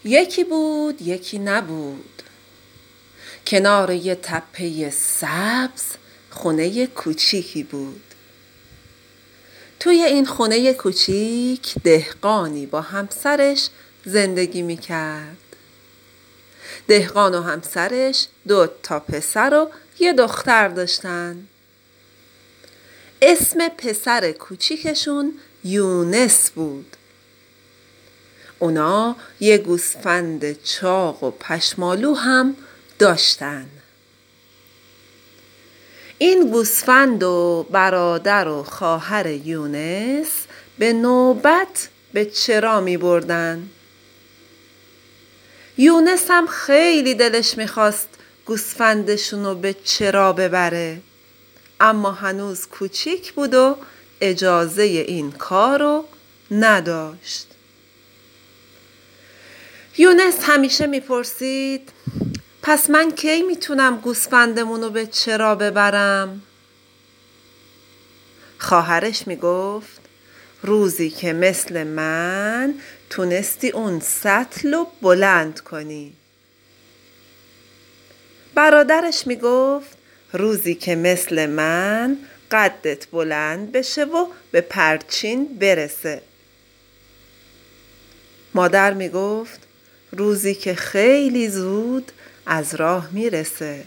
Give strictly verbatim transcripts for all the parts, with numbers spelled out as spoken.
یکی بود یکی نبود، کنار یه تپه سبز خونه کوچیکی بود. توی این خونه کوچیک دهقانی با همسرش زندگی میکرد. دهقان و همسرش دو تا پسر و یه دختر داشتن. اسم پسر کوچیکشون یونس بود. اونا یه گوسفند چاق و پشمالو هم داشتن. این گوسفند و برادر و خواهر یونس به نوبت به چرا می بردن. یونس هم خیلی دلش میخواست گوسفندشونو به چرا ببره، اما هنوز کوچیک بود و اجازه این کارو نداشت. یونس همیشه میپرسید پس من کی میتونم گوسفندمونو به چرا ببرم؟ خواهرش میگفت روزی که مثل من تونستی اون سطلو بلند کنی. برادرش میگفت روزی که مثل من قدت بلند بشه و به پرچین برسه. مادر میگفت روزی که خیلی زود از راه میرسه.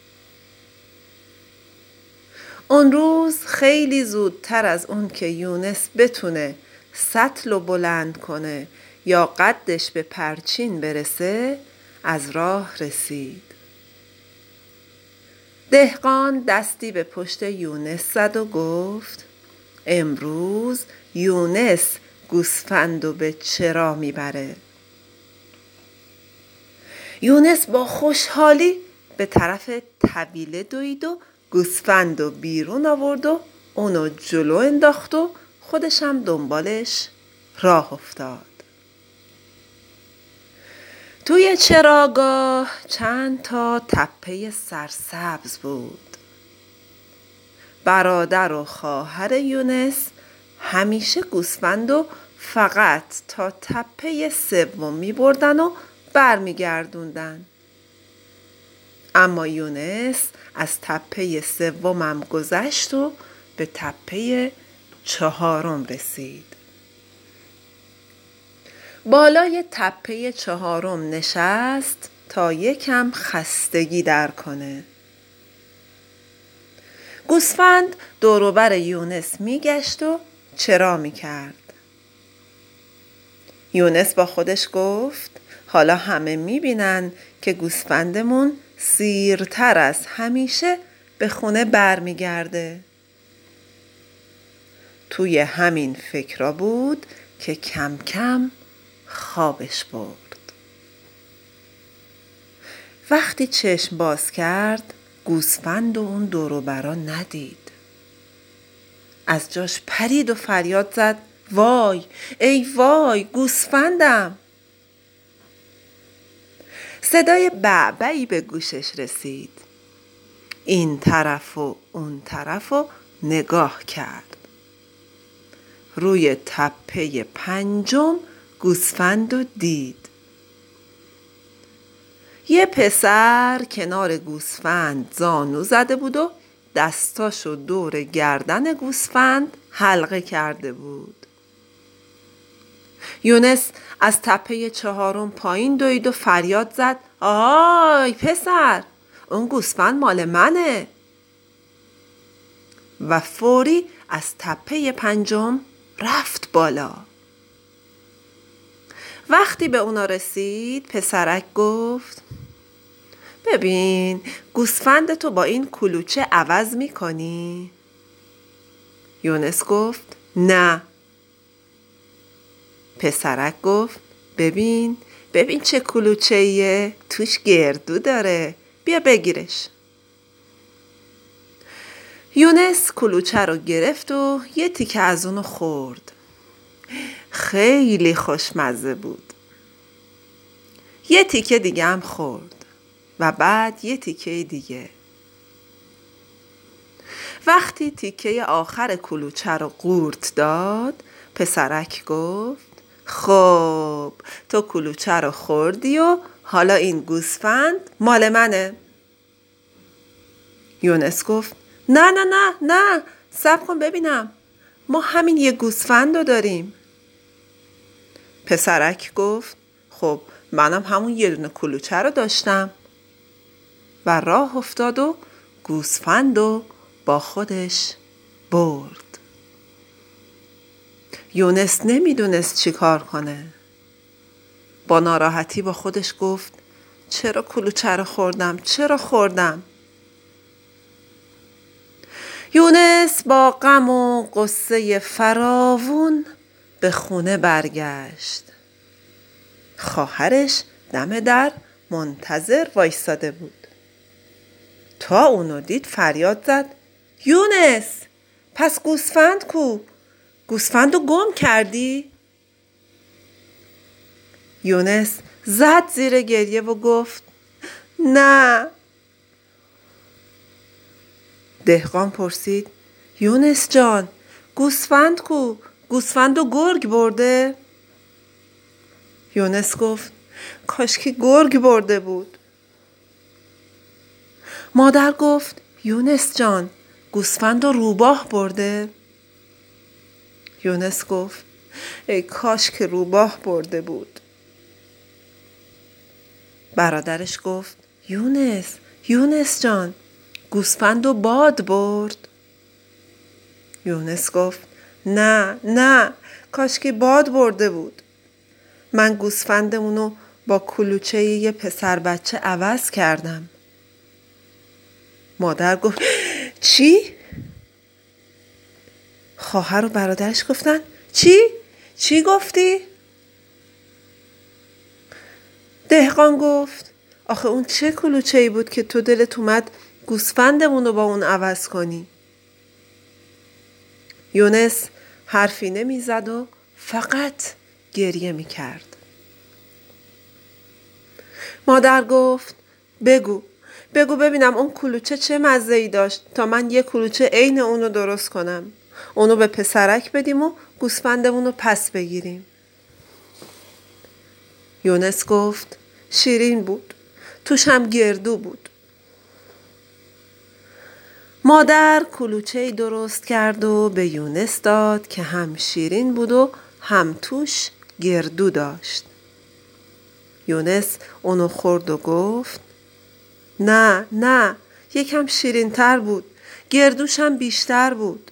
اون روز خیلی زودتر از اون که یونس بتونه سطلو بلند کنه یا قدش به پرچین برسه از راه رسید. دهقان دستی به پشت یونس زد و گفت امروز یونس گوسفندو به چرا میبره. یونس با خوشحالی به طرف طویله دوید و گوسفندو بیرون آورد و اونو جلو انداخت و خودش هم دنبالش راه افتاد. توی چراگاه چند تا تپه سرسبز بود. برادر و خواهر یونس همیشه گوسفندو فقط تا تپه سوم می بردن و بر می گردوندن. اما یونس از تپه سومم گذشت و به تپه چهارم رسید. بالای تپه چهارم نشست تا یکم خستگی در کنه. گوسفند دور و بر یونس میگشت و چرا میکرد. یونس با خودش گفت حالا همه میبینن که گوسفندمون سیرتر از همیشه به خونه بر میگرده. توی همین فکرا بود که کم کم خوابش برد. وقتی چشم باز کرد گوسفند و اون دور و برا ندید. از جاش پرید و فریاد زد وای ای وای گوسفندم. صدای بعبعی به گوشش رسید. این طرف و اون طرف و نگاه کرد. روی تپه پنجم گوسفندو دید. یه پسر کنار گوسفند زانو زده بود و دستاشو دور گردن گوسفند حلقه کرده بود. یونس از تپه چهارم پایین دوید و فریاد زد آی پسر اون گوسفند مال منه. و فوری از تپه پنجم رفت بالا. وقتی به اونا رسید پسرک گفت ببین گوسفندتو با این کلوچه عوض میکنی؟ یونس گفت نه. پسرک گفت ببین ببین چه کلوچه‌ایه توش گردو داره بیا بگیرش. یونس کلوچه رو گرفت و یه تیکه از اونو خورد. خیلی خوشمزه بود. یه تیکه دیگه هم خورد و بعد یه تیکه دیگه. وقتی تیکه آخر کلوچه رو قورت داد پسرک گفت خب تو کلوچه رو خوردی و حالا این گوسفند مال منه. یونس گفت نه نه نه نه صبر کن ببینم، ما همین یه گوسفند رو داریم. پسرک گفت خب منم همون یه دونه کلوچه رو داشتم و راه افتاد و گوسفند رو با خودش برد. یونس نمیدونست چی کار کنه. با ناراحتی با خودش گفت چرا کلوچه رو خوردم؟ چرا خوردم؟ یونس با غم و غصه فراوون به خونه برگشت. خواهرش دم در منتظر وایساده بود. تا اونو دید فریاد زد یونس پس گوسفند کو؟ گوسفندو گم کردی؟ یونس زد زیر گریه و گفت نه. دهقان پرسید یونس جان گوسفند کو؟ گوسفندو گرگ برده؟ یونس گفت کاش که گرگ برده بود. مادر گفت یونس جان گوسفندو روباه برده؟ یونس گفت ای کاش که روباه برده بود. برادرش گفت یونس یونس جان گوسفندو باد برد؟ یونس گفت نه نه کاش که باد برده بود. من گوسفندمونو با کلوچه یه پسر بچه عوض کردم. مادر گفت چی؟ خواهر و برادرش گفتن چی؟ چی گفتی؟ دهقان گفت آخه اون چه کلوچه‌ای بود که تو دلت اومد گوسفندمونو با اون عوض کنی؟ یونس حرفی نمیزد و فقط گریه میکرد. مادر گفت بگو بگو ببینم اون کلوچه چه مزه‌ای داشت تا من یه کلوچه عین اونو درست کنم، اونو به پسرک بدیم و گوسفندمونو پس بگیریم. یونس گفت شیرین بود، توش هم گردو بود. مادر کلوچه‌ای درست کرد و به یونس داد که هم شیرین بود و هم توش گردو داشت. یونس اونو خورد و گفت نه نه یکم شیرین تر بود، گردوش هم بیشتر بود.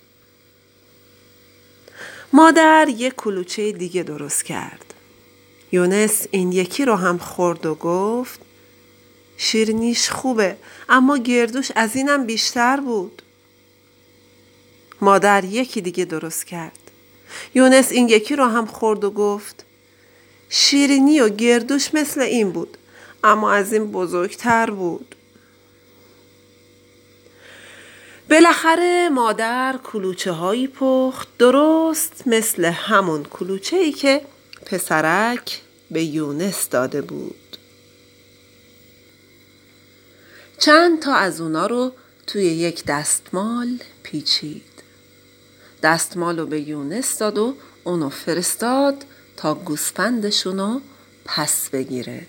مادر یک کلوچه دیگه درست کرد. یونس این یکی رو هم خورد و گفت شیرینیش خوبه اما گردوش از اینم بیشتر بود. مادر یکی دیگه درست کرد. یونس این یکی رو هم خورد و گفت شیرینی و گردوش مثل این بود اما از این بزرگتر بود. بالاخره مادر کلوچه هایی پخت درست مثل همون کلوچه ای که پسرک به یونس داده بود. چند تا از اونا رو توی یک دستمال پیچید. دستمال رو به یونس داد و اونو فرستاد تا گوسفندشونو پس بگیره.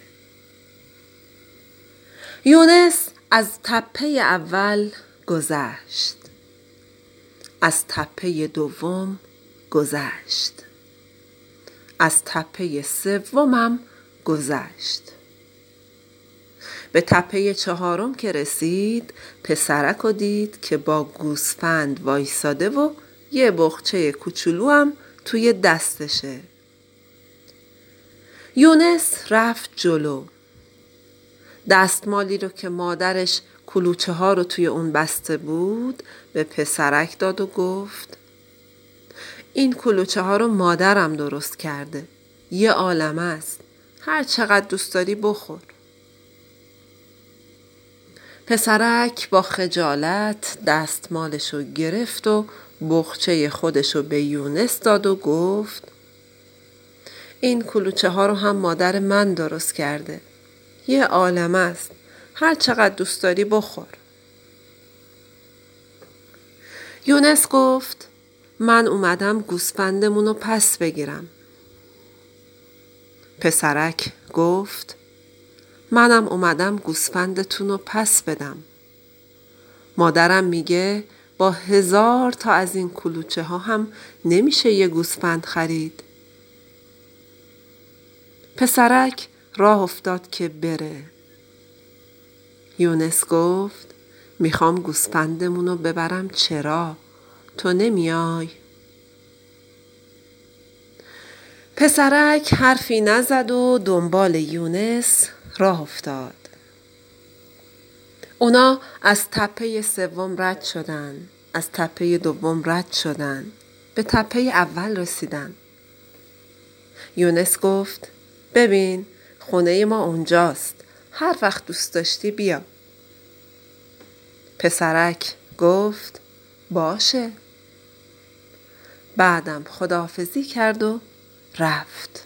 یونس از تپه اول گذشت. از تپه دوم گذشت. از تپه سومم گذشت. به تپه چهارم که رسید پسرک رو دید که با گوسفند وایساده و یه بخچه کوچولو هم توی دستشه. یونس رفت جلو. دستمالی رو که مادرش کلوچه ها رو توی اون بسته بود به پسرک داد و گفت این کلوچه ها رو مادرم درست کرده، یه عالمه است، هر چقدر دوست داری بخور. پسرک با خجالت دستمالش رو گرفت و بخچه خودش رو به یونس داد و گفت این کلوچه ها رو هم مادر من درست کرده، یه عالمه است، هر چقدر دوست داری بخور. یونس گفت من اومدم گوسفندمون رو پس بگیرم. پسرک گفت منم اومدم گوسفندتون رو پس بدم. مادرم میگه با هزار تا از این کلوچه ها هم نمیشه یه گوسفند خرید. پسرک راه افتاد که بره. یونس گفت میخوام گوسفندمونو ببرم چرا؟ تو نمیای؟ پسرک حرفی نزد و دنبال یونس راه افتاد. اونا از تپه سوم رد شدن، از تپه دوم رد شدن، به تپه اول رسیدن. یونس گفت ببین خونه ما اونجاست، هر وقت دوست داشتی بیا. پسرک گفت باشه. بعدم خداحافظی کرد و رفت.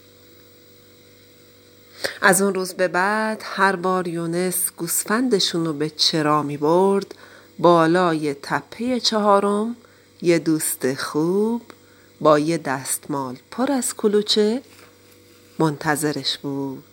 از اون روز به بعد هر بار یونس گوسفندشون رو به چرا می برد، بالای تپه چهارم یه دوست خوب با یه دستمال پر از کلوچه منتظرش بود.